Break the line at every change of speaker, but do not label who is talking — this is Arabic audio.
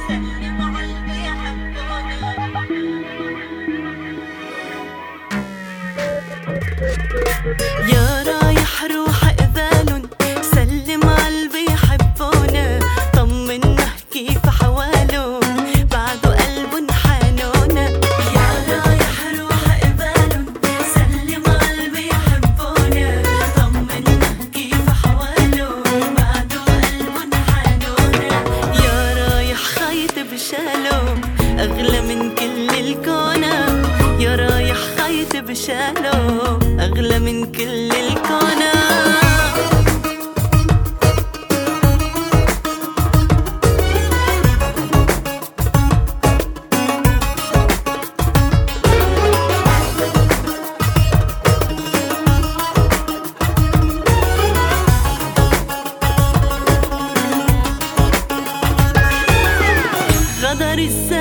يا رايح روح قبالن، سلم عالبي يحبونا، طمنا كيف حوالن بعده قلبن حنونا. يا رايح روح قبالن، سلم عالبي يحبونا، طمنا كيف حوالن بعده قلبن حنونا. يا رايح خايت بشالو أغلى من كل الكونة، يا رايح خايت بشالو أغلى من كل الكونة. غدر السنة